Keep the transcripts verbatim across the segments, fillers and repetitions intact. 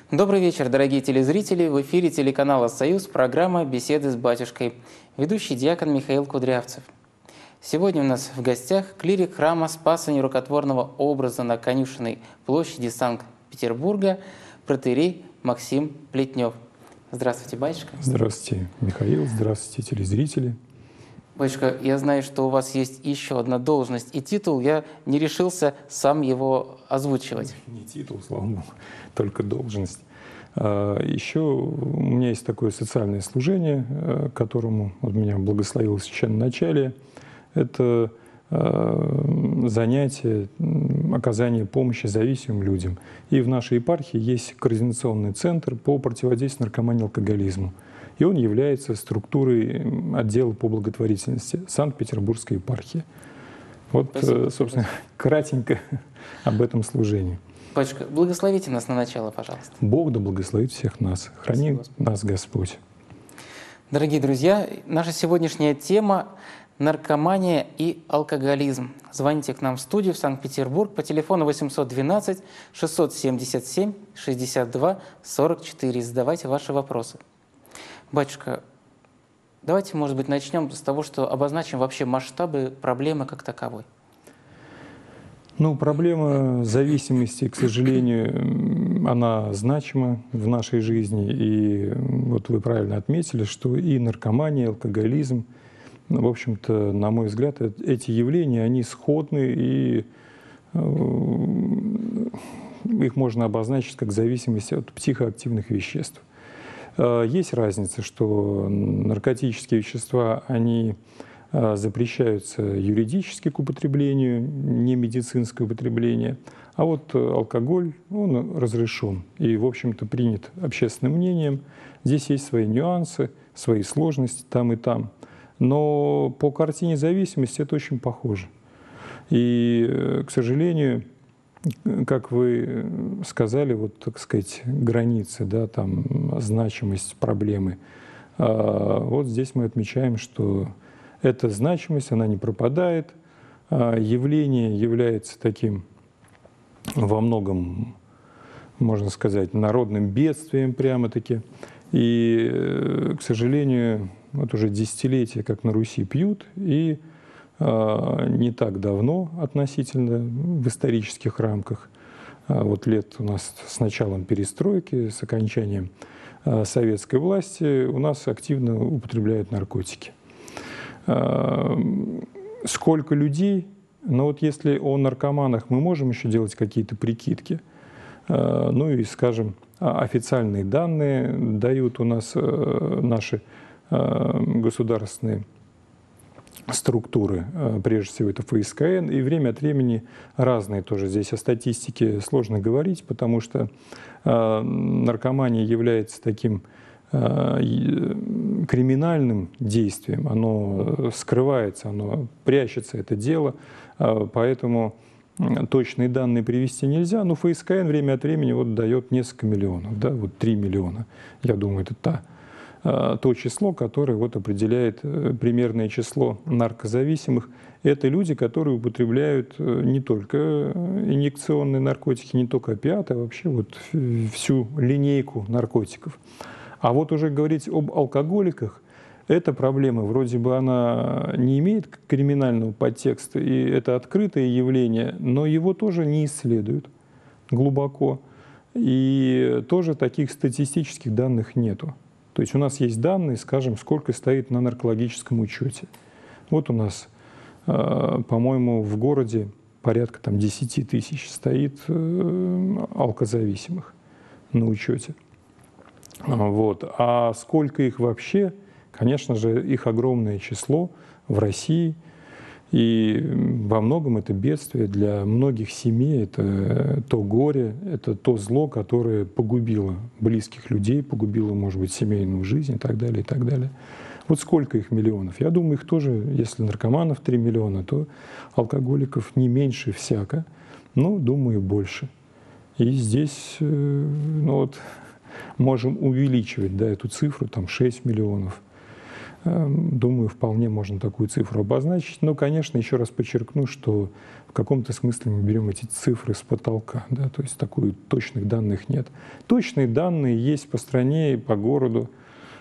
Добрый вечер, дорогие телезрители! В эфире телеканала «Союз» программа «Беседы с батюшкой». Ведущий диакон Михаил Кудрявцев. Сегодня у нас в гостях клирик храма Спаса Нерукотворного образа на Конюшенной площади Санкт-Петербурга протоиерей Максим Плетнев. Здравствуйте, батюшка! Здравствуйте, Михаил! Здравствуйте, телезрители! Батюшка, я знаю, что у вас есть еще одна должность и титул. Я не решился сам его озвучивать. Не титул, слава Богу, только должность. Еще у меня есть такое социальное служение, которому вот меня благословил священноначалие. Это занятие, оказание помощи зависимым людям. И в нашей епархии есть координационный центр по противодействию наркомании и алкоголизму. И он является структурой отдела по благотворительности Санкт-Петербургской епархии. Вот, спасибо, собственно, спасибо. Кратенько об этом служении. Батюшка, благословите нас на начало, пожалуйста. Бог да благословит всех нас. Храни спасибо, нас Господь. Дорогие друзья, наша сегодняшняя тема – наркомания и алкоголизм. Звоните к нам в студию в Санкт-Петербург по телефону восемьсот двенадцать шестьсот семьдесят семь шестьдесят два сорок четыре. Задавайте ваши вопросы. Батюшка, давайте, может быть, начнем с того, что обозначим вообще масштабы проблемы как таковой. Ну, проблема зависимости, к сожалению, она значима в нашей жизни. И вот вы правильно отметили, что и наркомания, и алкоголизм, в общем-то, на мой взгляд, эти явления, они сходны, и их можно обозначить как зависимость от психоактивных веществ. Есть разница, что наркотические вещества, они запрещаются юридически к употреблению, не медицинское употребление, а вот алкоголь, он разрешен и, в общем-то, принят общественным мнением. Здесь есть свои нюансы, свои сложности там и там, но по картине зависимости это очень похоже. И, к сожалению, как вы сказали, вот, так сказать, границы, да, там, значимость проблемы. Вот здесь мы отмечаем, что эта значимость, она не пропадает. Явление является таким во многом, можно сказать, народным бедствием прямо-таки. И, к сожалению, вот уже десятилетия, как на Руси пьют, и не так давно относительно в исторических рамках, вот лет у нас с началом перестройки, с окончанием советской власти, у нас активно употребляют наркотики. Сколько людей, но вот если о наркоманах мы можем еще делать какие-то прикидки, ну и, скажем, официальные данные дают у нас наши государственные структуры, прежде всего это эф эс ка эн, и время от времени разные тоже. Здесь о статистике сложно говорить, потому что наркомания является таким криминальным действием, оно скрывается, оно прячется, это дело, поэтому точные данные привести нельзя, но эф эс ка эн время от времени вот дает несколько миллионов, да, вот три миллиона, я думаю, это та то число, которое вот определяет примерное число наркозависимых. Это люди, которые употребляют не только инъекционные наркотики, не только опиаты, а вообще вот всю линейку наркотиков. А вот уже говорить об алкоголиках, эта проблема, вроде бы она не имеет криминального подтекста, и это открытое явление, но его тоже не исследуют глубоко. И тоже таких статистических данных нету. То есть у нас есть данные, скажем, сколько стоит на наркологическом учете. Вот у нас, по-моему, в городе порядка там, десяти тысяч стоит алкозависимых на учете. Вот. А сколько их вообще? Конечно же, их огромное число в России. И во многом это бедствие для многих семей, это то горе, это то зло, которое погубило близких людей, погубило, может быть, семейную жизнь и так далее, и так далее. Вот сколько их миллионов? Я думаю, их тоже, если наркоманов три миллиона, то алкоголиков не меньше всяко, но, думаю, больше. И здесь, ну вот, можем увеличивать, да, эту цифру, там шесть миллионов. Думаю, вполне можно такую цифру обозначить. Но, конечно, еще раз подчеркну, что в каком-то смысле мы берем эти цифры с потолка. Да? То есть такой точных данных нет. Точные данные есть по стране и по городу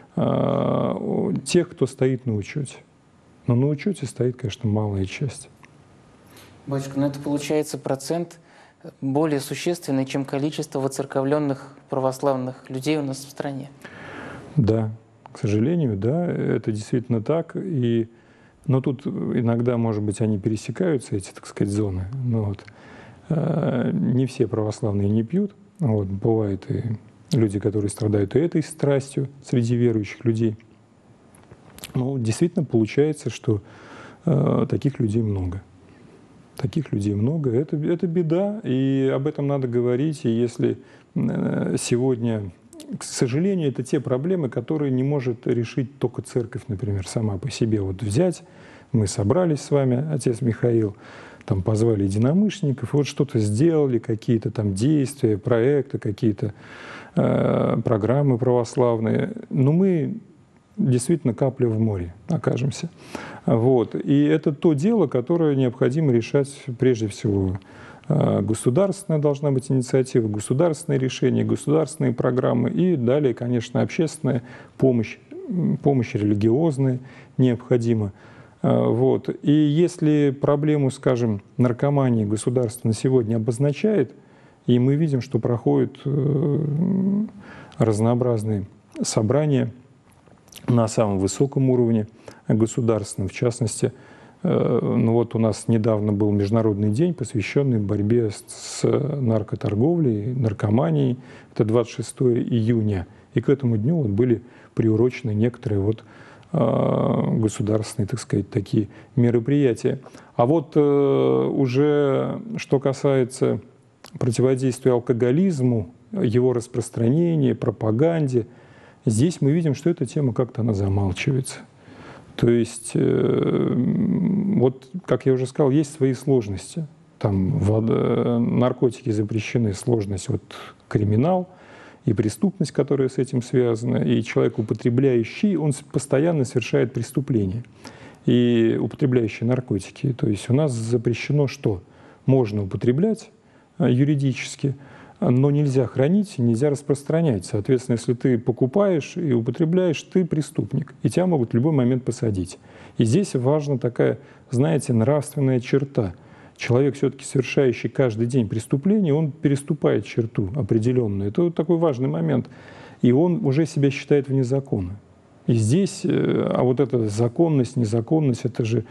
э, тех, кто стоит на учете. Но на учете стоит, конечно, малая часть. Батюшка, но это получается процент более существенный, чем количество воцерковленных православных людей у нас в стране. Да. К сожалению, да, это действительно так. И, но тут иногда, может быть, они пересекаются, эти, так сказать, зоны. Но вот, э, не все православные не пьют. Вот, бывают и люди, которые страдают и этой страстью среди верующих людей. Но действительно получается, что э, таких людей много. Таких людей много. Это, это беда, и об этом надо говорить. И если э, сегодня... К сожалению, это те проблемы, которые не может решить только церковь, например, сама по себе. Вот взять, мы собрались с вами, отец Михаил, там позвали единомышленников, вот что-то сделали, какие-то там действия, проекты, какие-то э, программы православные. Но мы действительно капля в море окажемся. Вот. И это то дело, которое необходимо решать прежде всего. Государственная должна быть инициатива, государственные решения, государственные программы и далее, конечно, общественная помощь, помощь религиозная необходима. Вот. И если проблему, скажем, наркомании государство на сегодня обозначает, и мы видим, что проходят разнообразные собрания на самом высоком уровне государственном, в частности, ну вот у нас недавно был Международный день, посвященный борьбе с наркоторговлей, наркоманией. Это двадцать шестого июня. И к этому дню вот были приурочены некоторые вот государственные, так сказать, такие мероприятия. А вот уже что касается противодействия алкоголизму, его распространения, пропаганде, здесь мы видим, что эта тема как-то она замалчивается. То есть, вот, как я уже сказал, есть свои сложности. Там наркотики запрещены, сложность, вот криминал и преступность, которая с этим связана. И человек, употребляющий, он постоянно совершает преступления. И употребляющие наркотики. То есть у нас запрещено что? Можно употреблять юридически, но нельзя хранить, нельзя распространять. Соответственно, если ты покупаешь и употребляешь, ты преступник, и тебя могут в любой момент посадить. И здесь важна такая, знаете, нравственная черта. Человек, все-таки совершающий каждый день преступление, он переступает черту определенную. Это вот такой важный момент. И он уже себя считает вне закона. И здесь, а вот эта законность, незаконность, это же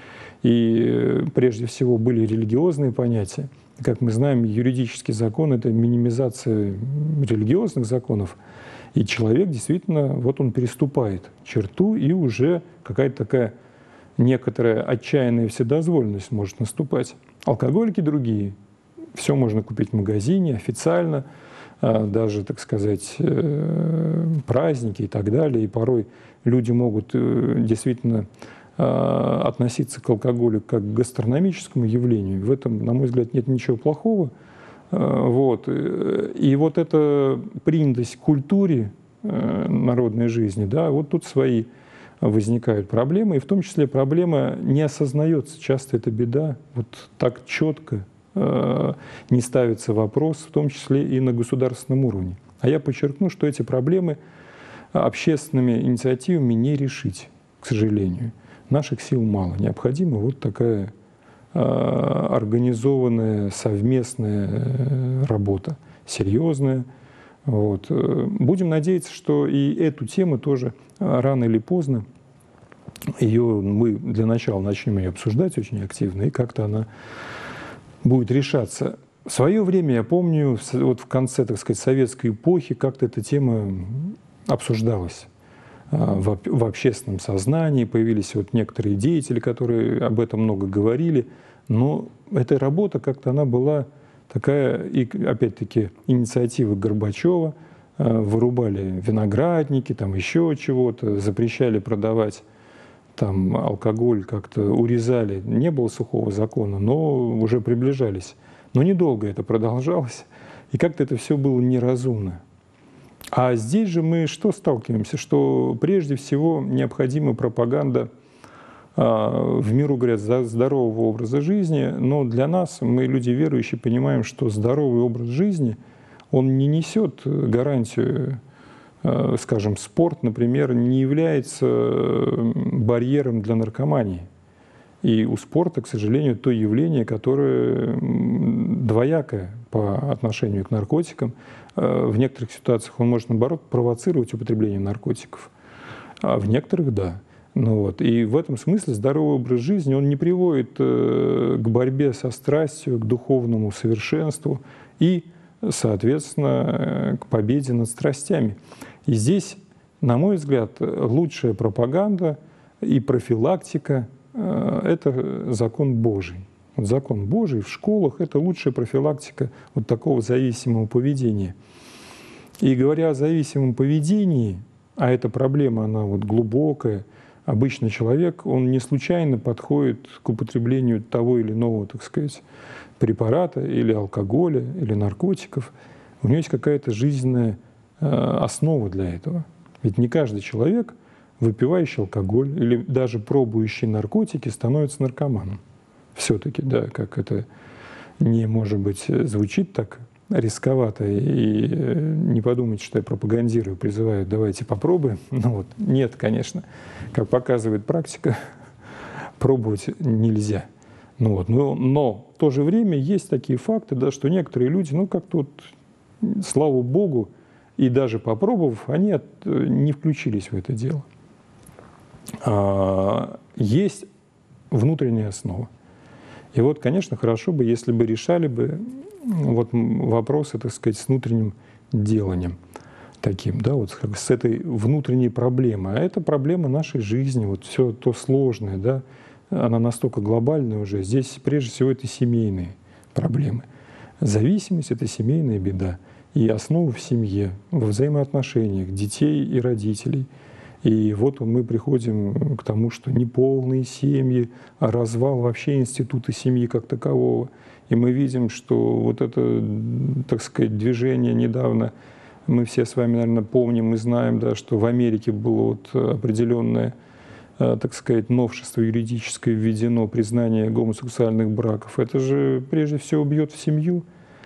и прежде всего были религиозные понятия. Как мы знаем, юридический закон – это минимизация религиозных законов. И человек действительно, вот он переступает черту, и уже какая-то такая некоторая отчаянная вседозволенность может наступать. Алкоголики другие. Все можно купить в магазине официально, даже, так сказать, праздники и так далее. И порой люди могут действительно относиться к алкоголю как к гастрономическому явлению. В этом, на мой взгляд, нет ничего плохого. Вот. И вот эта принятость к культуре народной жизни, да, вот тут свои возникают проблемы, и в том числе проблема не осознается. Часто это беда, вот так четко не ставится вопрос, в том числе и на государственном уровне. А я подчеркну, что эти проблемы общественными инициативами не решить, к сожалению. Наших сил мало. Необходима вот такая э, организованная, совместная работа, серьезная. Вот. Будем надеяться, что и эту тему тоже рано или поздно, ее мы для начала начнем ее обсуждать очень активно, и как-то она будет решаться. В свое время, я помню, вот в конце, так сказать, советской эпохи как-то эта тема обсуждалась. В общественном сознании появились вот некоторые деятели, которые об этом много говорили, но эта работа как-то она была такая, и опять-таки инициатива Горбачева, вырубали виноградники, там еще чего-то, запрещали продавать там алкоголь, как-то урезали, не было сухого закона, но уже приближались. Но недолго это продолжалось, и как-то это все было неразумно. А здесь же мы что сталкиваемся? Что прежде всего необходима пропаганда, в миру говорят, здорового образа жизни, но для нас, мы люди верующие, понимаем, что здоровый образ жизни, он не несет гарантию, скажем, спорт, например, не является барьером для наркомании. И у спорта, к сожалению, то явление, которое двоякое по отношению к наркотикам. В некоторых ситуациях он может, наоборот, провоцировать употребление наркотиков, а в некоторых – да. Ну вот. И в этом смысле здоровый образ жизни, он не приводит к борьбе со страстью, к духовному совершенству и, соответственно, к победе над страстями. И здесь, на мой взгляд, лучшая пропаганда и профилактика – это закон Божий. Вот закон Божий в школах – это лучшая профилактика вот такого зависимого поведения. И говоря о зависимом поведении, а эта проблема, она вот глубокая, обычный человек, он не случайно подходит к употреблению того или иного, так сказать, препарата, или алкоголя, или наркотиков. У него есть какая-то жизненная э, основа для этого. Ведь не каждый человек, выпивающий алкоголь или даже пробующий наркотики, становится наркоманом. Все-таки, да, как это не, может быть, звучит так рисковато, и не подумайте, что я пропагандирую, призываю, давайте попробуем. Ну вот, нет, конечно, как показывает практика, пробовать нельзя. Ну вот, но, но в то же время есть такие факты, да, что некоторые люди, ну как-то вот, слава Богу, и даже попробовав, они от, не включились в это дело. А, есть внутренняя основа. И вот, конечно, хорошо бы, если бы решали бы вот вопросы, так сказать, с внутренним деланием таким, да, вот с этой внутренней проблемой. А это проблема нашей жизни, вот все то сложное, да, она настолько глобальная уже. Здесь, прежде всего, это семейные проблемы. Зависимость — это семейная беда. И основа в семье, во взаимоотношениях детей и родителей. И вот мы приходим к тому, что неполные семьи, а развал вообще института семьи как такового. И мы видим, что вот это, так сказать, движение недавно, мы все с вами, наверное, помним и знаем, да, что в Америке было вот определенное, так сказать, новшество юридическое введено, признание гомосексуальных браков. Это же прежде всего бьет в семью.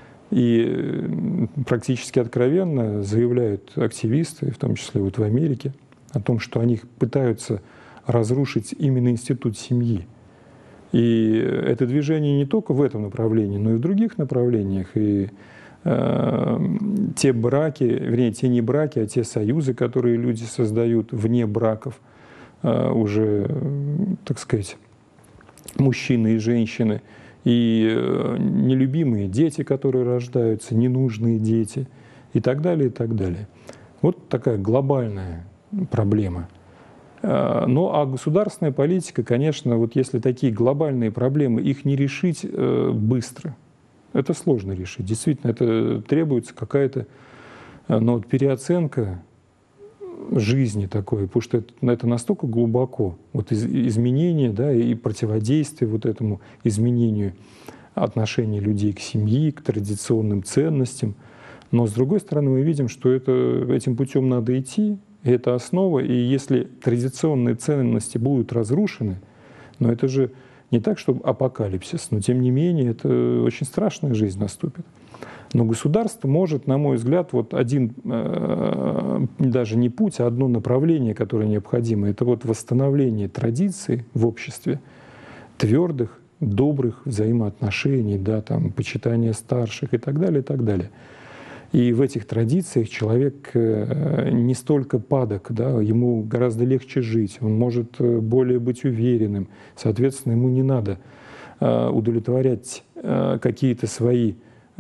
И практически откровенно заявляют активисты, в том числе вот в Америке, о том, что они пытаются разрушить именно институт семьи. И это движение не только в этом направлении, но и в других направлениях. И э, те браки, вернее, те не браки, а те союзы, которые люди создают вне браков, э, уже, так сказать, мужчины и женщины, и э, нелюбимые дети, которые рождаются, ненужные дети, и так далее, и так далее. Вот такая глобальная проблема. Ну, а государственная политика, конечно, вот если такие глобальные проблемы, их не решить э, быстро. Это сложно решить. Действительно, это требуется какая-то ну, вот переоценка жизни такой, потому что это, это настолько глубоко. Вот из, изменение, да, и противодействие вот этому изменению отношений людей к семье, к традиционным ценностям. Но, с другой стороны, мы видим, что это, этим путем надо идти. И это основа, и если традиционные ценности будут разрушены, но это же не так, что апокалипсис, но тем не менее это очень страшная жизнь наступит. Но государство может, на мой взгляд, вот один, э, даже не путь, а одно направление, которое необходимо, это вот восстановление традиций в обществе, твердых, добрых взаимоотношений, да, там, почитания старших и так далее, и так далее. И в этих традициях человек не столько падок, да, ему гораздо легче жить, он может более быть уверенным. Соответственно, ему не надо удовлетворять какие-то свои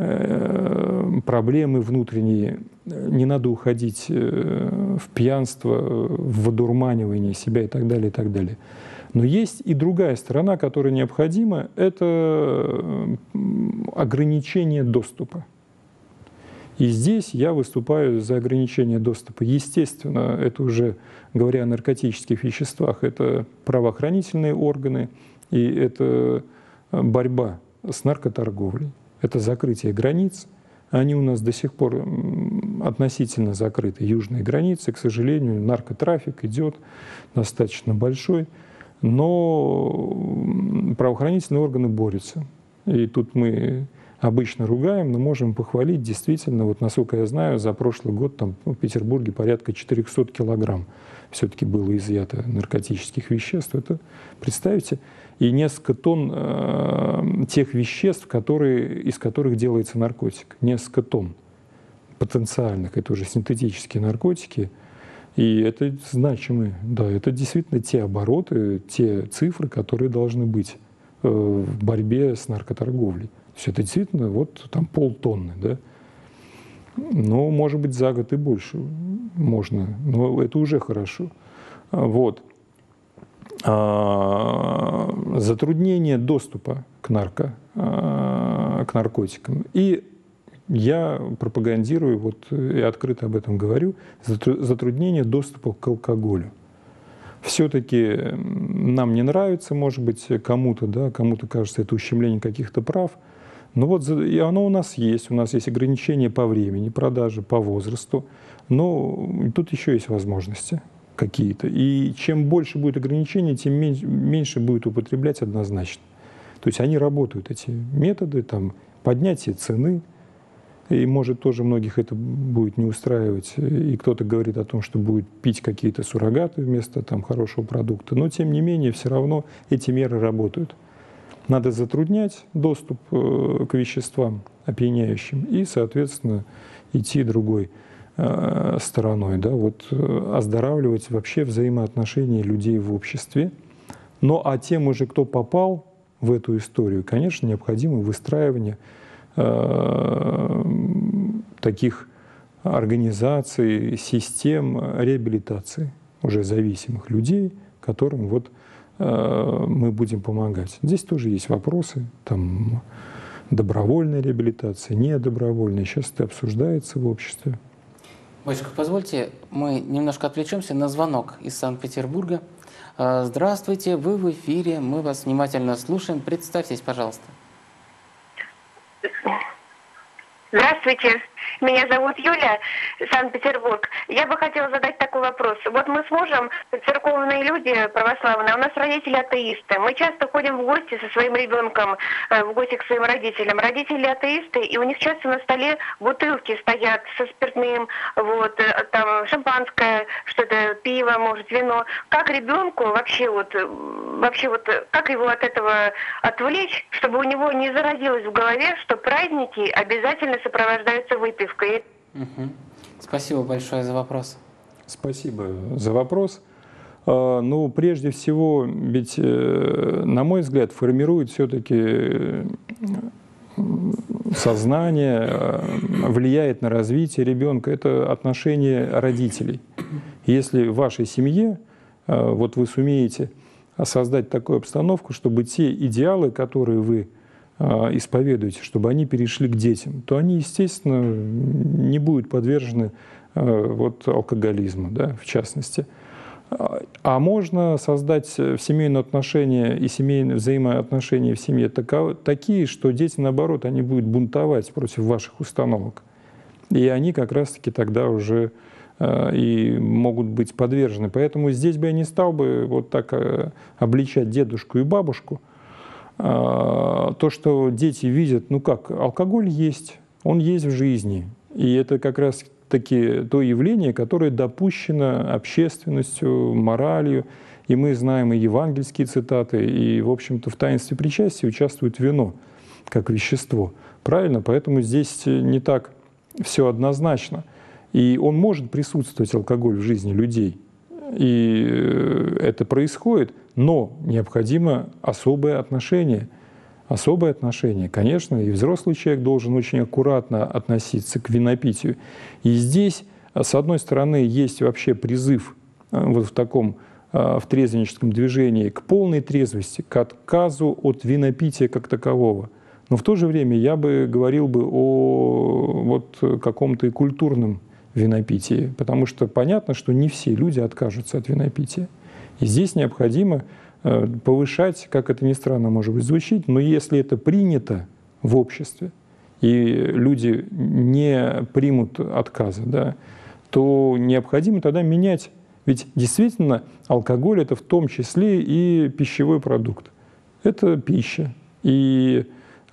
проблемы внутренние, не надо уходить в пьянство, в одурманивание себя и так далее, и так далее. Но есть и другая сторона, которая необходима, это ограничение доступа. И здесь я выступаю за ограничение доступа. Естественно, это уже, говоря о наркотических веществах, это правоохранительные органы, и это борьба с наркоторговлей, это закрытие границ, они у нас до сих пор относительно закрыты. Южные границы, к сожалению, наркотрафик идет достаточно большой, но правоохранительные органы борются. И тут мы обычно ругаем, но можем похвалить. Действительно, вот насколько я знаю, за прошлый год там в Петербурге порядка четырехсот килограмм все-таки было изъято наркотических веществ. Это, представьте, и несколько тонн э, тех веществ, которые, из которых делается наркотик. Несколько тонн потенциальных, это уже синтетические наркотики. И это значимые, да, это действительно те обороты, те цифры, которые должны быть э, в борьбе с наркоторговлей. То есть это действительно вот там полтонны, да. Но, может быть, за год и больше можно, но это уже хорошо. Вот. А, затруднение доступа к, нарко, а, к наркотикам. И я пропагандирую, вот, и открыто об этом говорю, затруднение доступа к алкоголю. Все-таки нам не нравится, может быть, кому-то, да, кому-то кажется, это ущемление каких-то прав. Но вот и оно у нас есть. У нас есть ограничения по времени продажи, по возрасту. Но тут еще есть возможности какие-то. И чем больше будет ограничений, тем меньше будет употреблять однозначно. То есть они работают, эти методы, там, поднятие цены. И, может, тоже многих это будет не устраивать. И кто-то говорит о том, что будет пить какие-то суррогаты вместо там, хорошего продукта. Но, тем не менее, все равно эти меры работают. Надо затруднять доступ к веществам опьяняющим и, соответственно, идти другой э, стороной, да, вот, оздоравливать вообще взаимоотношения людей в обществе. Ну а тем уже, кто попал в эту историю, конечно, необходимо выстраивание э, таких организаций, систем реабилитации уже зависимых людей, которым вот мы будем помогать. Здесь тоже есть вопросы, там добровольная реабилитация, недобровольная. Сейчас это обсуждается в обществе. Батюшка, позвольте, мы немножко отвлечемся на звонок из Санкт-Петербурга. Здравствуйте, вы в эфире, мы вас внимательно слушаем. Представьтесь, пожалуйста. Здравствуйте, меня зовут Юля, Санкт-Петербург. Я бы хотела задать такой вопрос. Вот мы с мужем церковные люди православные, а у нас родители атеисты. Мы часто ходим в гости со своим ребенком, в гости к своим родителям. Родители атеисты, и у них часто на столе бутылки стоят со спиртным, вот, там шампанское, что-то, пиво, может, вино. Как ребенку вообще вот, вообще вот, как его от этого отвлечь, чтобы у него не заразилось в голове, что праздники обязательно сопровождаются выпивкой? Угу. Спасибо большое за вопрос. Спасибо за вопрос. Ну, прежде всего, ведь, на мой взгляд, формирует все-таки сознание, влияет на развитие ребенка. Это отношение родителей. Если в вашей семье вот вы сумеете создать такую обстановку, чтобы те идеалы, которые вы исповедуете, чтобы они перешли к детям, то они, естественно, не будут подвержены вот, алкоголизму, да, в частности. А можно создать семейные отношения и семейные взаимоотношения в семье такие, что дети, наоборот, они будут бунтовать против ваших установок. И они как раз-таки тогда уже и могут быть подвержены. Поэтому здесь бы я не стал бы вот так обличать дедушку и бабушку. То, что дети видят, ну как, алкоголь есть, он есть в жизни. И это как раз-таки то явление, которое допущено общественностью, моралью. И мы знаем и евангельские цитаты, и, в общем-то, в таинстве причастия участвует вино как вещество. Правильно? Поэтому здесь не так все однозначно. И он может присутствовать, алкоголь, в жизни людей. И это происходит, но необходимо особое отношение. Особое отношение. Конечно, и взрослый человек должен очень аккуратно относиться к винопитию. И здесь, с одной стороны, есть вообще призыв вот в таком в трезвенническом движении к полной трезвости, к отказу от винопития как такового. Но в то же время я бы говорил бы о вот каком-то и культурном винопитии, потому что понятно, что не все люди откажутся от винопития. И здесь необходимо повышать, как это ни странно может быть звучит, но если это принято в обществе, и люди не примут отказа, да, то необходимо тогда менять. Ведь действительно алкоголь – это в том числе и пищевой продукт. Это пища. И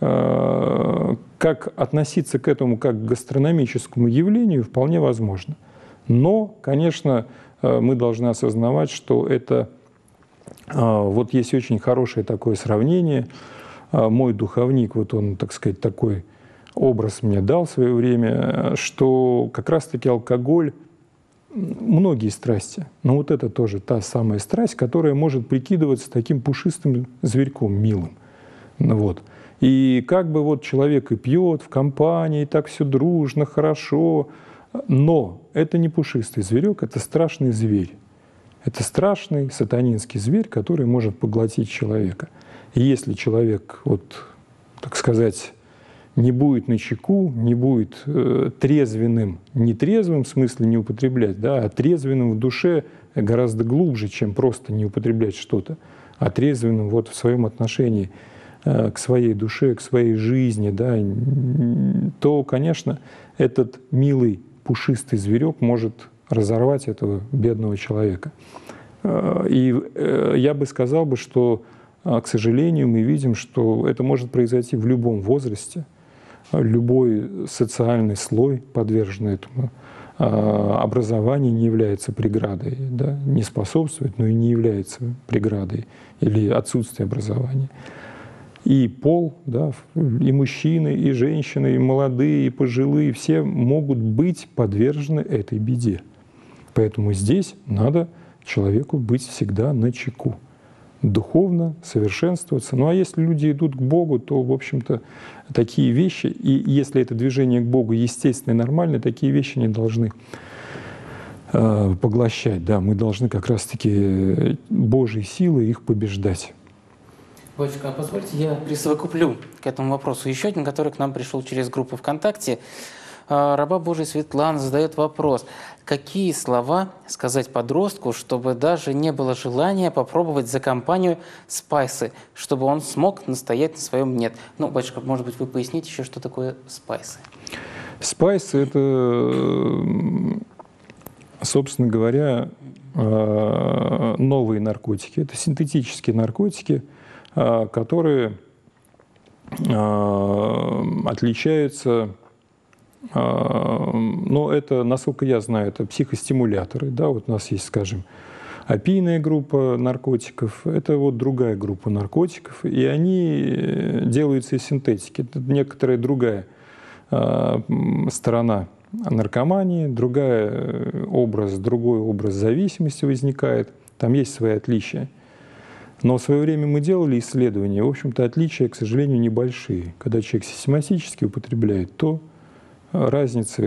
э, как относиться к этому как к гастрономическому явлению вполне возможно. Но, конечно, э, мы должны осознавать, что это… Э, вот есть очень хорошее такое сравнение. Э, мой духовник, вот он, так сказать, такой образ мне дал в свое время, что как раз-таки алкоголь… Многие страсти, но вот это тоже та самая страсть, которая может прикидываться таким пушистым зверьком, милым. Вот. И как бы вот человек и пьет в компании, и так все дружно, хорошо, но это не пушистый зверек, это страшный зверь. Это страшный сатанинский зверь, который может поглотить человека. И если человек, вот, так сказать, не будет начеку, не будет э, трезвенным, не трезвым в смысле не употреблять, да, а трезвенным в душе гораздо глубже, чем просто не употреблять что-то, а трезвенным вот в своем отношении э, к своей душе, к своей жизни, да, то, конечно, этот милый пушистый зверек может разорвать этого бедного человека. Э, и э, я бы сказал бы, что, э, к сожалению, мы видим, что это может произойти в любом возрасте. Любой социальный слой подвержен этому. Образование не является преградой, да? Не способствует, но и не является преградой или отсутствие образования. И пол, да, и мужчины, и женщины, и молодые, и пожилые, все могут быть подвержены этой беде. Поэтому здесь надо человеку быть всегда начеку. Духовно совершенствоваться. Ну а если люди идут к Богу, то, в общем-то, такие вещи, и если это движение к Богу естественно и нормально, такие вещи не должны э, поглощать. Да, мы должны как раз-таки Божьей силой их побеждать. Батюшка, а позвольте, я присовокуплю к этому вопросу еще один, который к нам пришел через группу ВКонтакте. Раба Божия Светлана задает вопрос: какие слова сказать подростку, чтобы даже не было желания попробовать за компанию спайсы, чтобы он смог настоять на своем «нет»? Ну, батюшка, может быть, вы поясните еще, что такое спайсы? Спайсы – это, собственно говоря, новые наркотики. Это синтетические наркотики, которые отличаются… Но это, насколько я знаю, это психостимуляторы. Да? Вот у нас есть, скажем, опийная группа наркотиков. Это вот другая группа наркотиков. И они делаются из синтетики. Это некоторая другая сторона наркомании, другая образ, другой образ зависимости возникает. Там есть свои отличия. Но в свое время мы делали исследования. В общем-то, отличия, к сожалению, небольшие. Когда человек систематически употребляет, то разница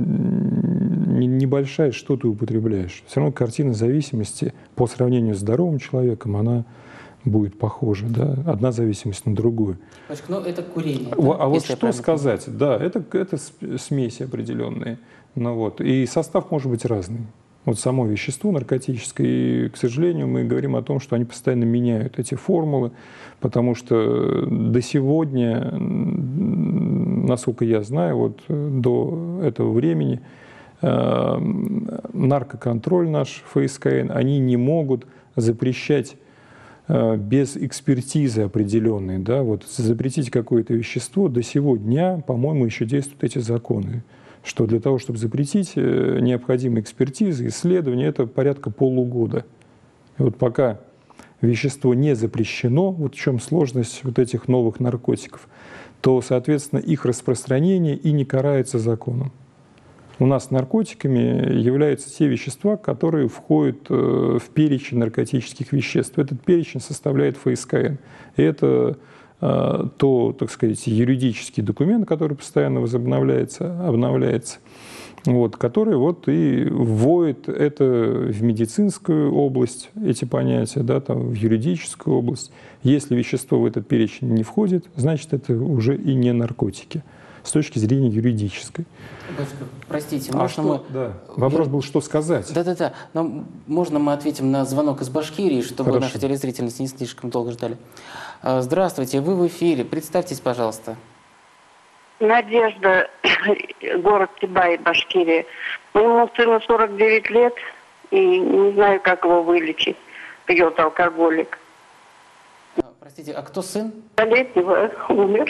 небольшая, что ты употребляешь. Все равно картина зависимости по сравнению с здоровым человеком, она будет похожа. Да? Одна зависимость на другую. Ну, это курение. А, да? а вот что сказать? Да, это, это смеси определенные. Ну, вот. И состав может быть разный. Вот само вещество наркотическое. И, к сожалению, мы говорим о том, что они постоянно меняют эти формулы, потому что до сегодня, насколько я знаю, вот до этого времени э, наркоконтроль наш, эф эс ка эн, они не могут запрещать э, без экспертизы определенной, да, вот запретить какое-то вещество. До сего дня, по-моему, еще действуют эти законы, что для того, чтобы запретить, необходимы экспертизы, исследования, это порядка полугода. И вот пока вещество не запрещено, вот в чем сложность вот этих новых наркотиков, то, соответственно, их распространение и не карается законом. У нас наркотиками являются те вещества, которые входят в перечень наркотических веществ. Этот перечень составляет эф эс ка эн. И это то, так сказать, юридический документ, который постоянно возобновляется, обновляется, вот, который вот и вводит это в медицинскую область, эти понятия, да, там, в юридическую область. Если вещество в этот перечень не входит, значит, это уже и не наркотики с точки зрения юридической. Батюшка, простите, а можно что, мы… Да. Вопрос был, что сказать. Да-да-да, но можно мы ответим на звонок из Башкирии, чтобы Хорошо. Наши телезрители не слишком долго ждали. Здравствуйте, вы в эфире. Представьтесь, пожалуйста. Надежда, город Тибай, Башкирия. Моему сыну сорок девять лет, и не знаю, как его вылечить. Пьет алкоголик. Простите, а кто сын? Столетнего умер.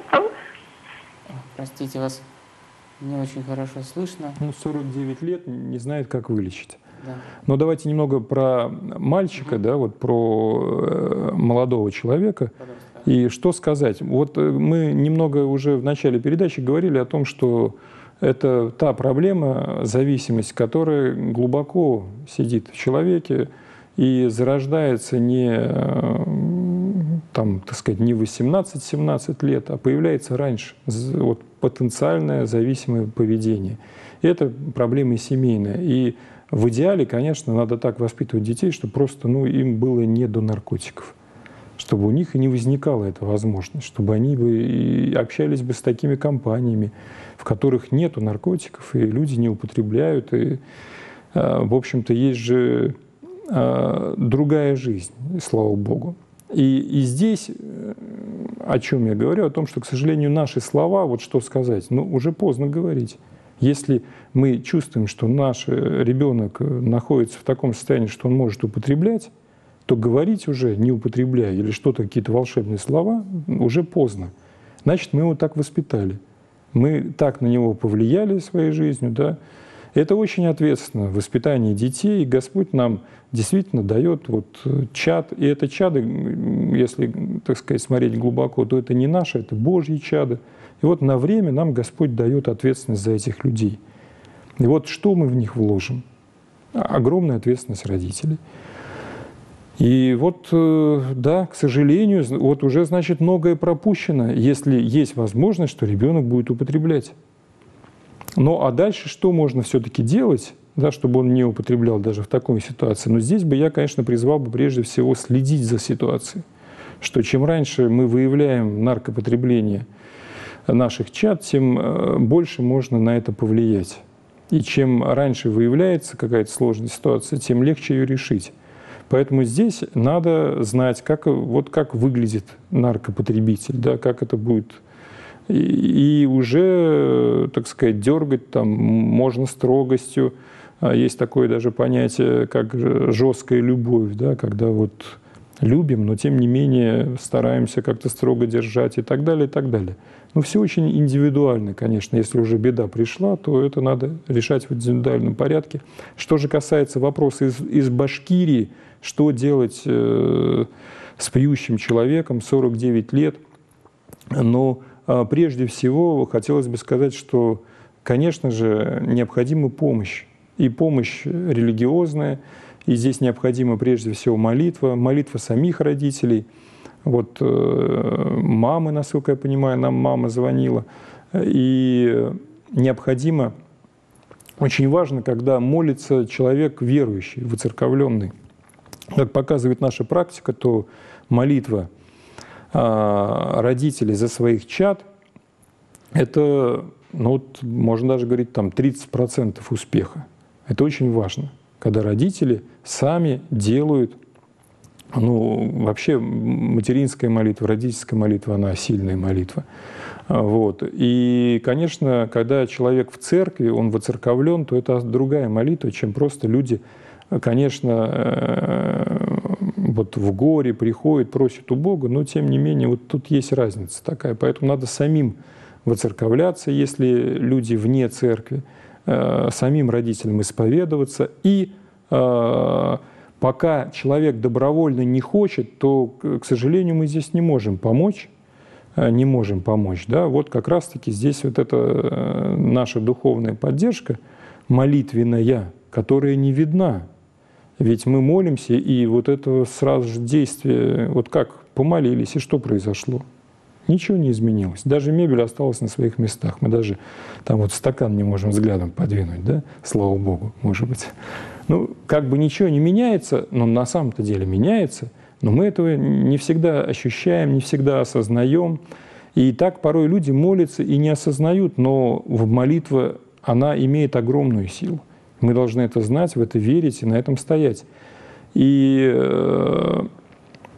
Простите, вас не очень хорошо слышно. Ну, сорок девять лет, не знает, как вылечить. Да. Но давайте немного про мальчика, угу. да, вот про молодого человека. Пожалуйста. И что сказать? Вот мы немного уже в начале передачи говорили о том, что это та проблема, зависимость, которая глубоко сидит в человеке и зарождается не, там, так сказать, не в восемнадцать-семнадцать лет, а появляется раньше. Вот потенциальное зависимое поведение. И это проблема семейная. И в идеале, конечно, надо так воспитывать детей, чтобы просто ну, им было не до наркотиков. Чтобы у них и не возникала эта возможность, чтобы они бы и общались бы с такими компаниями, в которых нету наркотиков, и люди не употребляют. И, в общем-то, есть же другая жизнь, слава Богу. И, и здесь, о чем я говорю, о том, что, к сожалению, наши слова, вот что сказать, ну, уже поздно говорить. Если мы чувствуем, что наш ребенок находится в таком состоянии, что он может употреблять, то говорить уже, не употребляя, или что-то, какие-то волшебные слова, уже поздно. Значит, мы его так воспитали. Мы так на него повлияли своей жизнью, да. Это очень ответственно, воспитание детей. И Господь нам действительно дает вот чад. И это чадо, если, так сказать, смотреть глубоко, то это не наше, это Божье чадо. И вот на время нам Господь дает ответственность за этих людей. И вот что мы в них вложим? Огромная ответственность родителей. И вот, да, к сожалению, вот уже, значит, многое пропущено, если есть возможность, что ребенок будет употреблять. Ну, а дальше что можно все-таки делать, да, чтобы он не употреблял даже в такой ситуации? Но здесь бы я, конечно, призвал бы прежде всего следить за ситуацией. Что чем раньше мы выявляем наркопотребление наших чад, тем больше можно на это повлиять. И чем раньше выявляется какая-то сложная ситуация, тем легче ее решить. Поэтому здесь надо знать, как, вот как выглядит наркопотребитель, да, как это будет. И, и уже, так сказать, дергать там можно строгостью. Есть такое даже понятие, как жесткая любовь, да, когда вот любим, но тем не менее стараемся как-то строго держать и так далее, и так далее. Но все очень индивидуально, конечно. Если уже беда пришла, то это надо решать в индивидуальном порядке. Что же касается вопроса из, из Башкирии, что делать э, с пьющим человеком, сорок девять лет. Но э, прежде всего хотелось бы сказать, что, конечно же, необходима помощь. И помощь религиозная, и здесь необходима прежде всего молитва, молитва самих родителей. Вот э, мамы, насколько я понимаю, нам мама звонила. И необходимо, очень важно, когда молится человек верующий, воцерковленный. Как показывает наша практика, то молитва э, родителей за своих чад – это, ну, вот, можно даже говорить, там тридцать процентов успеха. Это очень важно, когда родители сами делают, ну, вообще материнская молитва, родительская молитва, она сильная молитва. Вот. И, конечно, когда человек в церкви, он воцерковлен, то это другая молитва, чем просто люди, конечно, вот в горе приходят, просят у Бога, но, тем не менее, вот тут есть разница такая. Поэтому надо самим воцерковляться, если люди вне церкви, самим родителям исповедоваться. И э, пока человек добровольно не хочет, то, к сожалению, мы здесь не можем помочь. Не можем помочь. Да? Вот как раз-таки здесь вот эта наша духовная поддержка, молитвенная, которая не видна. Ведь мы молимся, и вот это сразу же действие, вот как помолились, и что произошло? Ничего не изменилось. Даже мебель осталась на своих местах. Мы даже там вот стакан не можем взглядом подвинуть, да? Слава Богу, может быть. Ну, как бы ничего не меняется, но на самом-то деле меняется, но мы этого не всегда ощущаем, не всегда осознаем. И так порой люди молятся и не осознают, но молитва, она имеет огромную силу. Мы должны это знать, в это верить и на этом стоять. И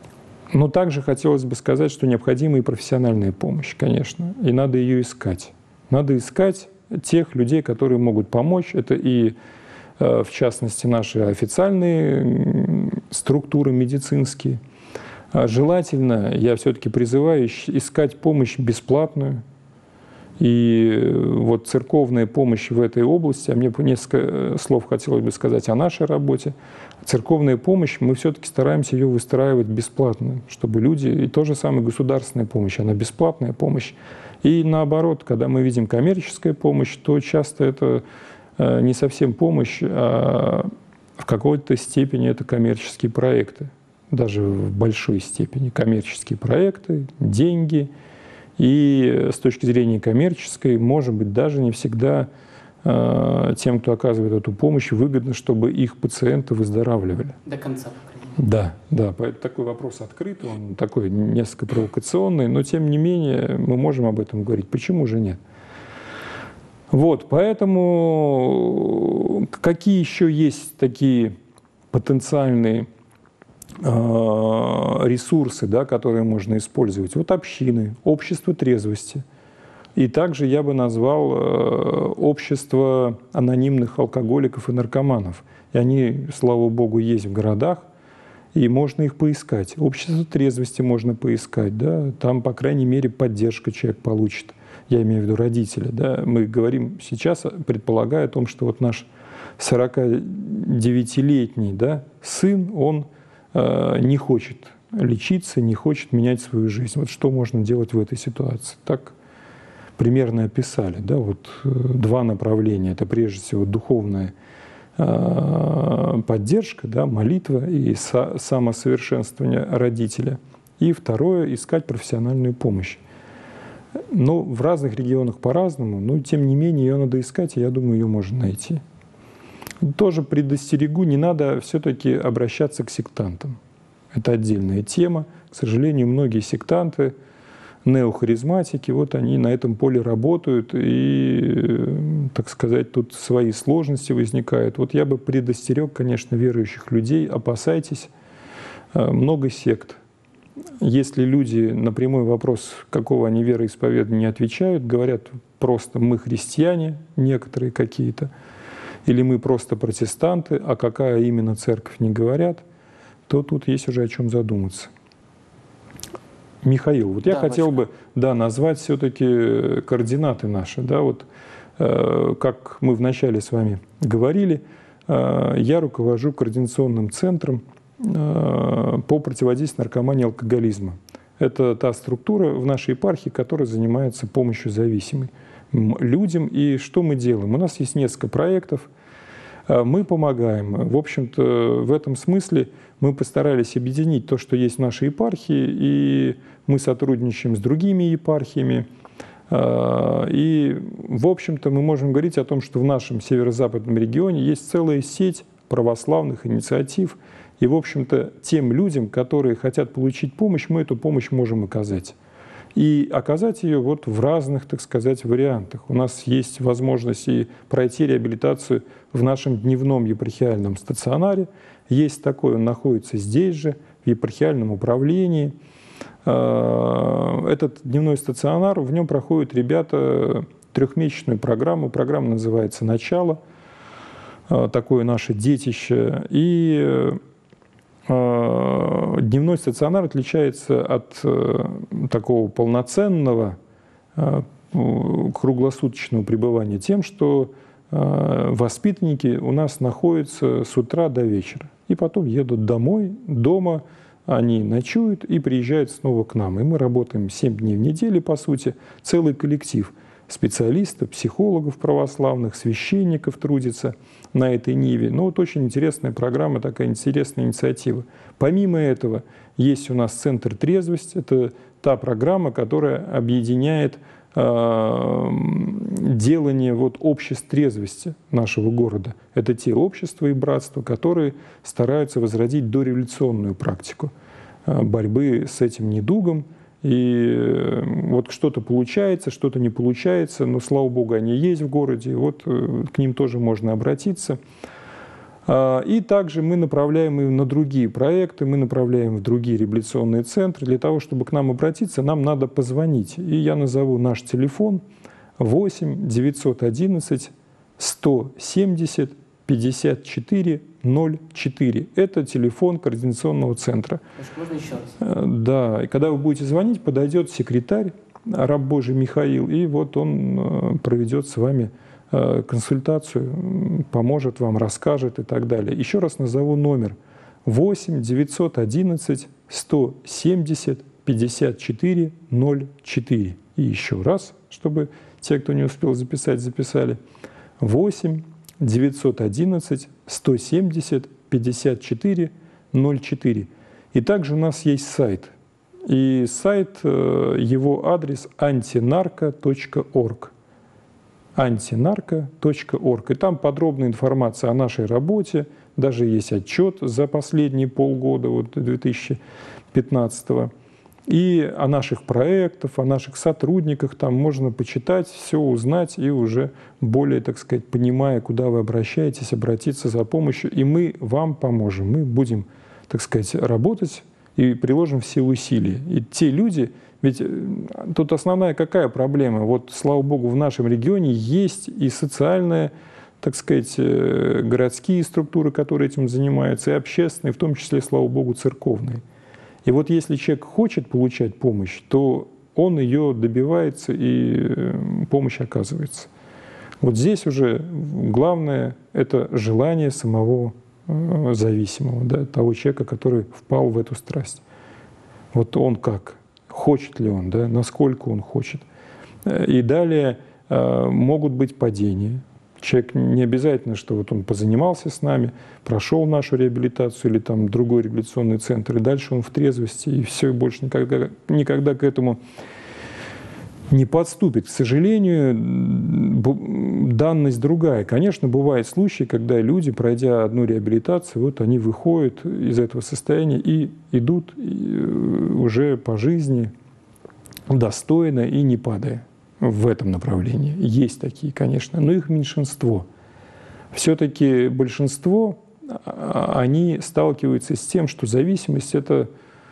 Но также хотелось бы сказать, что необходима и профессиональная помощь, конечно, и надо ее искать. Надо искать тех людей, которые могут помочь. Это и, в частности, наши официальные структуры медицинские. Желательно, я все-таки призываю искать помощь бесплатную. И вот церковная помощь в этой области, а мне несколько слов хотелось бы сказать о нашей работе. Церковная помощь, мы все-таки стараемся ее выстраивать бесплатно, чтобы люди, и то же самое государственная помощь, она бесплатная помощь. И наоборот, когда мы видим коммерческую помощь, то часто это не совсем помощь, а в какой-то степени это коммерческие проекты. Даже в большой степени коммерческие проекты, деньги. И с точки зрения коммерческой, может быть, даже не всегда э, тем, кто оказывает эту помощь, выгодно, чтобы их пациенты выздоравливали. До конца, по крайней мере. Да, да, поэтому такой вопрос открытый, он такой несколько провокационный, но тем не менее мы можем об этом говорить. Почему же нет? Вот, поэтому какие еще есть такие потенциальные ресурсы, да, которые можно использовать? Вот общины, общество трезвости. И также я бы назвал э, общество анонимных алкоголиков и наркоманов. И они, слава богу, есть в городах, и можно их поискать. Общество трезвости можно поискать, да, там, по крайней мере, поддержка человек получит. Я имею в виду родители. Да. Мы говорим сейчас, предполагая о том, что вот наш сорокадевятилетний, да, сын, он не хочет лечиться, не хочет менять свою жизнь. Вот что можно делать в этой ситуации? Так примерно описали. Да? Вот два направления. Это прежде всего духовная поддержка, да, молитва и самосовершенствование родителя. И второе — искать профессиональную помощь. Но в разных регионах по-разному, но тем не менее ее надо искать, и я думаю, ее можно найти. Тоже предостерегу, не надо все-таки обращаться к сектантам. Это отдельная тема. К сожалению, многие сектанты, неохаризматики, вот они на этом поле работают, и, так сказать, тут свои сложности возникают. Вот я бы предостерег, конечно, верующих людей, опасайтесь, много сект. Если люди на прямой вопрос, какого они вероисповедания, не отвечают, говорят просто «мы христиане», некоторые какие-то, или мы просто протестанты, а какая именно церковь не говорят, то тут есть уже о чем задуматься. Михаил, вот я да, хотел бы да, назвать все-таки координаты наши. Да, вот, э, как мы вначале с вами говорили, э, я руковожу координационным центром э, по противодействию наркомании и алкоголизма. Это та структура в нашей епархии, которая занимается помощью зависимым людям. И что мы делаем? У нас есть несколько проектов. Мы помогаем. В общем-то, в этом смысле мы постарались объединить то, что есть в нашей епархии, и мы сотрудничаем с другими епархиями. И, в общем-то, мы можем говорить о том, что в нашем северо-западном регионе есть целая сеть православных инициатив. И, в общем-то, тем людям, которые хотят получить помощь, мы эту помощь можем оказать. И оказать ее вот в разных, так сказать, вариантах. У нас есть возможность и пройти реабилитацию в нашем дневном епархиальном стационаре. Есть такой, он находится здесь же, в епархиальном управлении. Этот дневной стационар, в нем проходят ребята трехмесячную программу. Программа называется «Начало». Такое наше детище. И дневной стационар отличается от такого полноценного круглосуточного пребывания тем, что воспитанники у нас находятся с утра до вечера. И потом едут домой, дома они ночуют и приезжают снова к нам. И мы работаем семь дней в неделю, по сути, целый коллектив специалистов, психологов православных, священников трудится на этой ниве. Ну вот очень интересная программа, такая интересная инициатива. Помимо этого, есть у нас Центр трезвости. Это та программа, которая объединяет э, делание вот, обществ трезвости нашего города. Это те общества и братства, которые стараются возродить дореволюционную практику э, борьбы с этим недугом. И вот что-то получается, что-то не получается, но, слава богу, они есть в городе, вот к ним тоже можно обратиться. И также мы направляем их на другие проекты, мы направляем в другие реабилитационные центры. Для того, чтобы к нам обратиться, нам надо позвонить. И я назову наш телефон восемь девятьсот одиннадцать сто семьдесят пятьдесят четыре ноль четыре. Это телефон координационного центра. Можно еще раз? Да, и когда вы будете звонить, подойдет секретарь, раб Божий Михаил, и вот он проведет с вами консультацию, поможет вам, расскажет и так далее. Еще раз назову номер восемь девятьсот одиннадцать сто семьдесят пятьдесят четыре ноль четыре. И еще раз, чтобы те, кто не успел записать, записали. восемь девятьсот одиннадцать сто семьдесят пятьдесят четыре ноль четыре. И также у нас есть сайт. И сайт, его адрес антинарко точка орг. антинарко точка орг. И там подробная информация о нашей работе, даже есть отчет за последние полгода, вот две тысячи пятнадцатого, и о наших проектах, о наших сотрудниках. Там можно почитать, все узнать и уже более, так сказать, понимая, куда вы обращаетесь, обратиться за помощью. И мы вам поможем. Мы будем, так сказать, работать и приложим все усилия. И те люди... Ведь тут основная какая проблема? Вот, слава богу, в нашем регионе есть и социальная, так сказать, городские структуры, которые этим занимаются, и общественные, в том числе, слава богу, церковные. И вот если человек хочет получать помощь, то он ее добивается и помощь оказывается. Вот здесь уже главное – это желание самого зависимого, да, того человека, который впал в эту страсть. Вот он как? Хочет ли он, да, насколько он хочет. И далее э, могут быть падения. Человек не обязательно, что вот он позанимался с нами, прошел нашу реабилитацию или там другой реабилитационный центр, и дальше он в трезвости, и все, и больше никогда, никогда к этому не подступит. К сожалению, данность другая. Конечно, бывают случаи, когда люди, пройдя одну реабилитацию, вот они выходят из этого состояния и идут уже по жизни достойно и не падая в этом направлении. Есть такие, конечно, но их меньшинство. Все-таки большинство, они сталкиваются с тем, что зависимость – это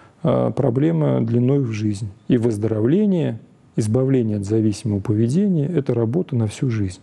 проблема длиной в жизнь. И выздоровление, избавление от зависимого поведения – это работа на всю жизнь.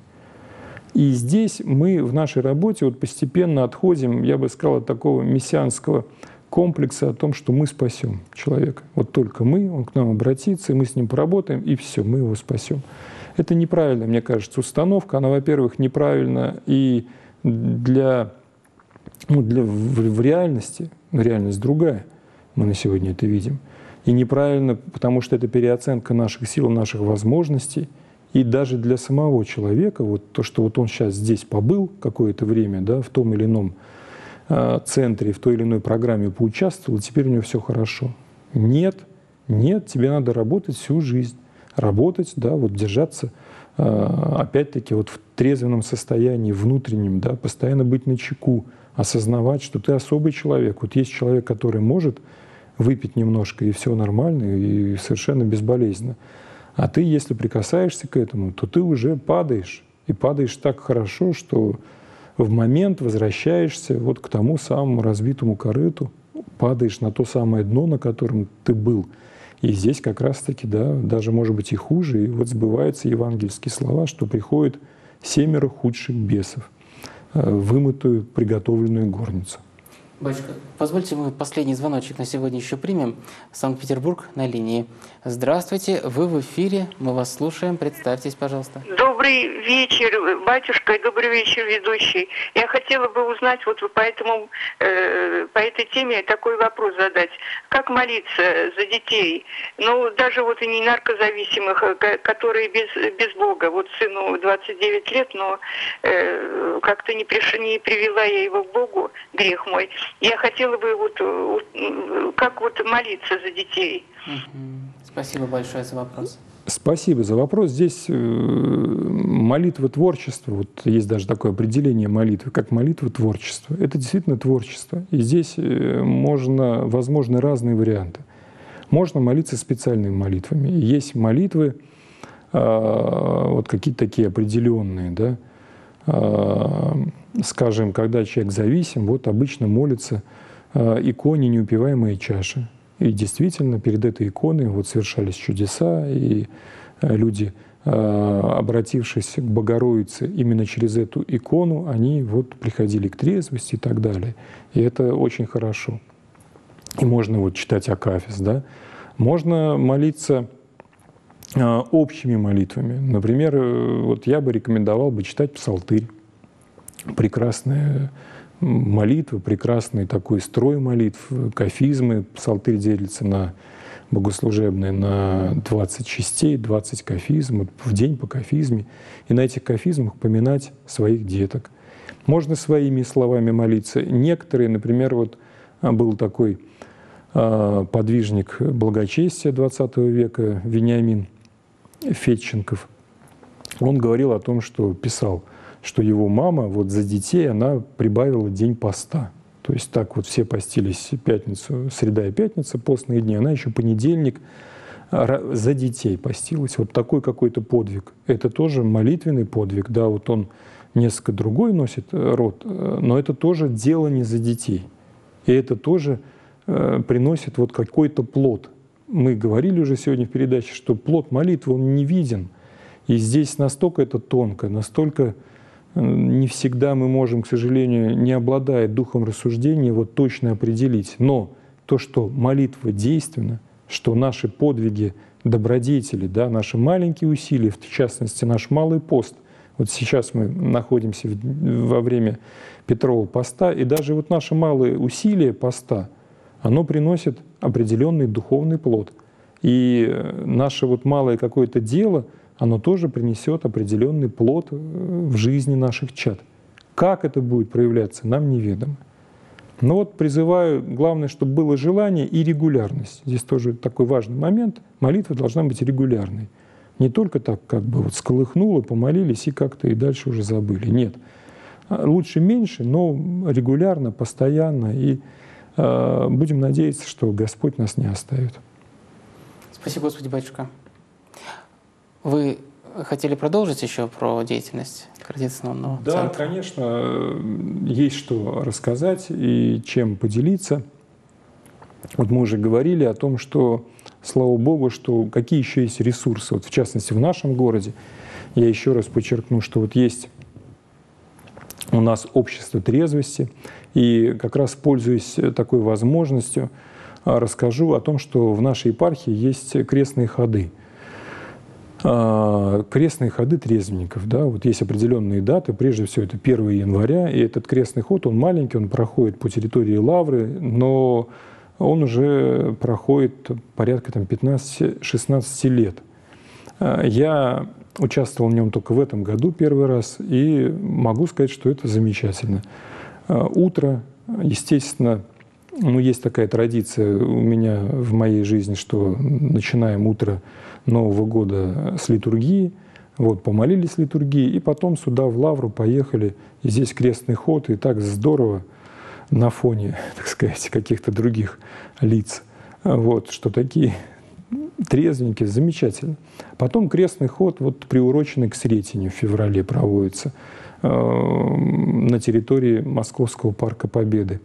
И здесь мы в нашей работе вот постепенно отходим, я бы сказал, от такого мессианского комплекса о том, что мы спасем человека. Вот только мы, он к нам обратится, и мы с ним поработаем, и все, мы его спасем. Это неправильная, мне кажется, установка. Она, во-первых, неправильна и для, ну, для, в, в реальности, реальность другая, мы на сегодня это видим. И неправильно, потому что это переоценка наших сил, наших возможностей. И даже для самого человека, вот то, что вот он сейчас здесь побыл какое-то время, да, в том или ином э, центре, в той или иной программе поучаствовал, теперь у него все хорошо. Нет, нет, тебе надо работать всю жизнь. Работать, да, вот держаться, э, опять-таки, вот в трезвенном состоянии, внутреннем, да, постоянно быть начеку, осознавать, что ты особый человек. Вот есть человек, который может выпить немножко, и все нормально, и совершенно безболезненно. А ты, если прикасаешься к этому, то ты уже падаешь. И падаешь так хорошо, что в момент возвращаешься вот к тому самому разбитому корыту, падаешь на то самое дно, на котором ты был. И здесь как раз-таки, да, даже может быть и хуже. И вот сбываются евангельские слова, что приходит семеро худших бесов, вымытую, приготовленную горницу. Батюшка, позвольте, мы последний звоночек на сегодня еще примем. Санкт-Петербург на линии. Здравствуйте, вы в эфире, мы вас слушаем. Представьтесь, пожалуйста. Добрый вечер, батюшка, и добрый вечер, ведущий. Я хотела бы узнать, вот по этому, э, по этой теме такой вопрос задать. Как молиться за детей? Ну, даже вот и не наркозависимых, которые без, без Бога. Вот сыну двадцать девять лет, но э, как-то не, приш... не привела я его к Богу, грех мой. Я хотела бы вот, как вот молиться за детей. Спасибо большое за вопрос. Спасибо за вопрос. Здесь молитва творчества, вот есть даже такое определение молитвы, как молитва творчества. Это действительно творчество. И здесь можно, возможны разные варианты. Можно молиться специальными молитвами. Есть молитвы, вот какие-то такие определенные, да, скажем, когда человек зависим, вот обычно молится иконе «Неупиваемая чаша». И действительно, перед этой иконой вот совершались чудеса, и люди, обратившись к Богородице именно через эту икону, они вот приходили к трезвости и так далее. И это очень хорошо. И можно вот читать акафист, да? Можно молиться общими молитвами. Например, вот я бы рекомендовал бы читать псалтырь. Прекрасная молитва, прекрасный такой строй молитв, кафизмы. Псалтырь делится на богослужебные на двадцать частей, двадцать кафизм, в день по кафизме. И на этих кафизмах поминать своих деток. Можно своими словами молиться. Некоторые, например, вот был такой подвижник благочестия двадцатого века Вениамин Федченков. Он говорил о том, что писал, что его мама вот за детей она прибавила день поста. То есть так вот все постились пятницу, среда и пятница, постные дни. Она еще понедельник за детей постилась. Вот такой какой-то подвиг. Это тоже молитвенный подвиг. Да, вот он несколько другой носит род, но это тоже дело не за детей. И это тоже э, приносит вот какой-то плод. Мы говорили уже сегодня в передаче, что плод молитвы, он не виден. И здесь настолько это тонко, настолько не всегда мы можем, к сожалению, не обладая духом рассуждения, вот точно определить. Но то, что молитва действенна, что наши подвиги, добродетели, да, наши маленькие усилия, в частности, наш малый пост, вот сейчас мы находимся во время Петрова поста, и даже вот наши малые усилия поста, оно приносит определенный духовный плод. И наше вот малое какое-то дело, оно тоже принесет определенный плод в жизни наших чад. Как это будет проявляться, нам неведомо. Но вот призываю, главное, чтобы было желание и регулярность. Здесь тоже такой важный момент. Молитва должна быть регулярной. Не только так, как бы вот сколыхнуло, помолились и как-то и дальше уже забыли. Нет. Лучше меньше, но регулярно, постоянно. И э, будем надеяться, что Господь нас не оставит. Спасибо, Господи, батюшка. Вы хотели продолжить еще про деятельность Координационного да, центра? Да, конечно, есть что рассказать и чем поделиться. Вот мы уже говорили о том, что, слава Богу, что какие еще есть ресурсы. Вот в частности, в нашем городе, я еще раз подчеркну, что вот есть у нас общество трезвости, и как раз пользуясь такой возможностью, расскажу о том, что в нашей епархии есть крестные ходы. Крестные ходы трезвенников. Да? Вот есть определенные даты. Прежде всего, это первого января. И этот крестный ход, он маленький, он проходит по территории Лавры, но он уже проходит порядка там, пятнадцати-шестнадцати лет. Я участвовал в нем только в этом году первый раз, и могу сказать, что это замечательно. Утро, естественно, ну, есть такая традиция у меня в моей жизни, что начинаем утро Нового года с литургии, вот, помолились литургии, и потом сюда, в Лавру, поехали, и здесь крестный ход, и так здорово на фоне, так сказать, каких-то других лиц, вот, что такие трезвенники, замечательно. Потом крестный ход, вот, приуроченный к Сретенью, в феврале проводится э, на территории Московского парка Победы.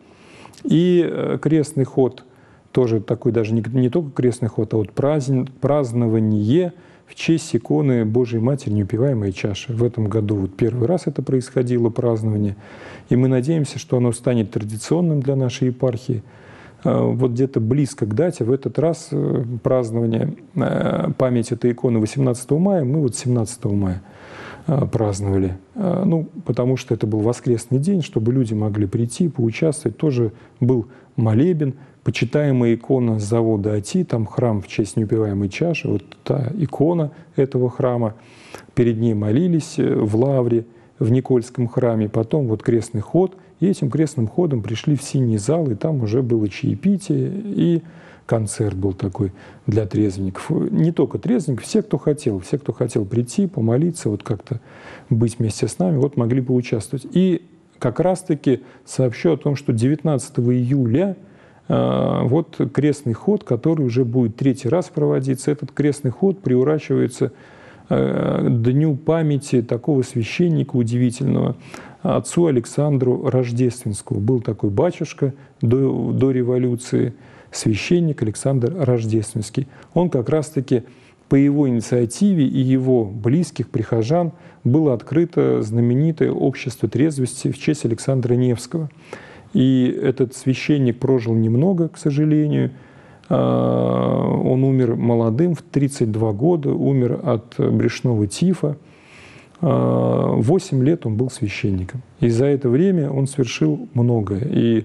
И крестный ход, тоже такой даже не, не только крестный ход, а вот праздн, празднование в честь иконы Божией Матери Неупиваемая чаша. В этом году вот первый раз это происходило, празднование. И мы надеемся, что оно станет традиционным для нашей епархии. Вот где-то близко к дате, в этот раз празднование, память этой иконы восемнадцатого мая, мы вот семнадцатого мая праздновали. Ну, потому что это был воскресный день, чтобы люди могли прийти, поучаствовать. Тоже был молебен, почитаемая икона с завода Ати, там храм в честь неупиваемой чаши, вот та икона этого храма. Перед ней молились в Лавре, в Никольском храме, потом вот крестный ход. И этим крестным ходом пришли в синий зал, и там уже было чаепитие, и концерт был такой для трезвенников. Не только трезвенников, все, кто хотел, все, кто хотел прийти, помолиться, вот как-то быть вместе с нами, вот могли поучаствовать. И как раз-таки сообщу о том, что девятнадцатого июля э, вот крестный ход, который уже будет третий раз проводиться, этот крестный ход приурачивается дню памяти такого священника удивительного, отцу Александру Рождественскому. Был такой батюшка до, до революции, священник Александр Рождественский. Он как раз-таки по его инициативе и его близких прихожан было открыто знаменитое общество трезвости в честь Александра Невского. И этот священник прожил немного, к сожалению. Он умер молодым, в тридцать два года, умер от брюшного тифа. Восемь лет он был священником. И за это время он совершил многое. И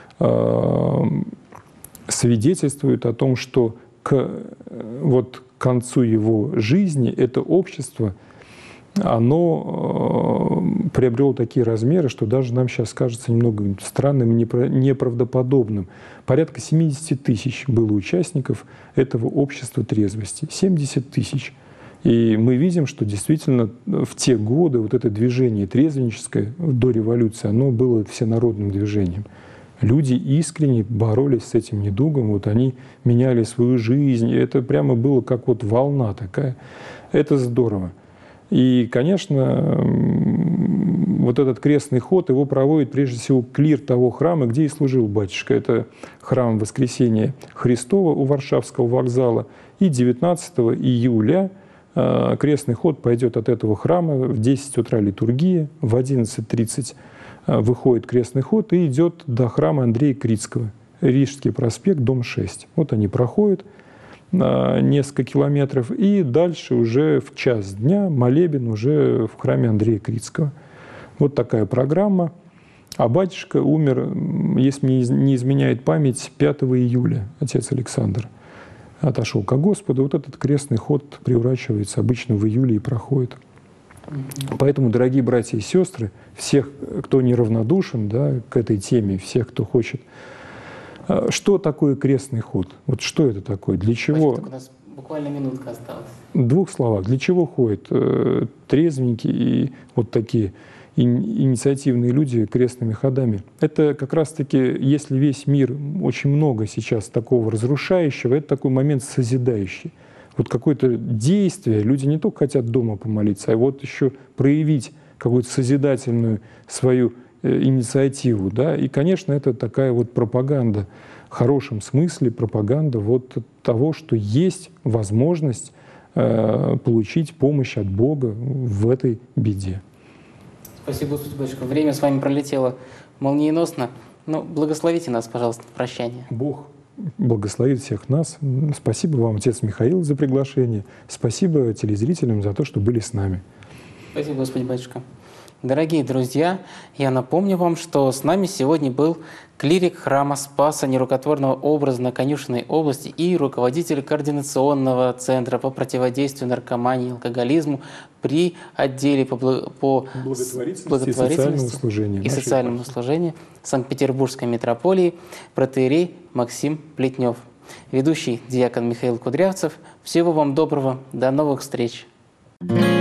свидетельствует о том, что к, вот, к концу его жизни это общество, оно приобрело такие размеры, что даже нам сейчас кажется немного странным, неправдоподобным. Порядка семьдесят тысяч было участников этого общества трезвости. семьдесят тысяч. И мы видим, что действительно в те годы вот это движение трезвенническое до революции, оно было всенародным движением. Люди искренне боролись с этим недугом, вот они меняли свою жизнь, и это прямо было как вот волна такая. Это здорово. И, конечно, вот этот крестный ход, его проводит прежде всего клир того храма, где и служил батюшка. Это храм Воскресения Христова у Варшавского вокзала. И девятнадцатого июля крестный ход пойдет от этого храма, в десять утра литургия, в одиннадцать тридцать выходит крестный ход и идет до храма Андрея Крицкого, Рижский проспект, дом шесть. Вот они проходят несколько километров, и дальше уже в час дня молебен уже в храме Андрея Крицкого. Вот такая программа. А батюшка умер, если мне не изменяет память, пятого июля, отец Александр отошел ко Господу. Вот этот крестный ход превращается обычно в июле и проходит. Поэтому, дорогие братья и сестры, всех, кто неравнодушен, да, к этой теме, всех, кто хочет, что такое крестный ход? Вот что это такое? Для чего? У нас буквально минутка осталась. В двух словах. Для чего ходят э, трезвенники и вот такие инициативные люди крестными ходами? Это как раз-таки, если весь мир, очень много сейчас такого разрушающего, это такой момент созидающий. Вот какое-то действие, люди не только хотят дома помолиться, а вот еще проявить какую-то созидательную свою инициативу, да, и, конечно, это такая вот пропаганда, в хорошем смысле пропаганда вот того, что есть возможность э, получить помощь от Бога в этой беде. Спасибо, Господи, батюшка. Время с вами пролетело молниеносно. Ну, благословите нас, пожалуйста, в прощание. Бог благословит всех нас. Спасибо вам, отец Михаил, за приглашение. Спасибо телезрителям за то, что были с нами. Спасибо, Господи, батюшка. Дорогие друзья, я напомню вам, что с нами сегодня был клирик храма Спаса Нерукотворного образа на Конюшенной области и руководитель Координационного центра по противодействию наркомании и алкоголизму при отделе по, по благотворительности, благотворительности и социальному служению, и социальному служению Санкт-Петербургской митрополии протоиерей Максим Плетнев. Ведущий диакон Михаил Кудрявцев. Всего вам доброго. До новых встреч. Thank you.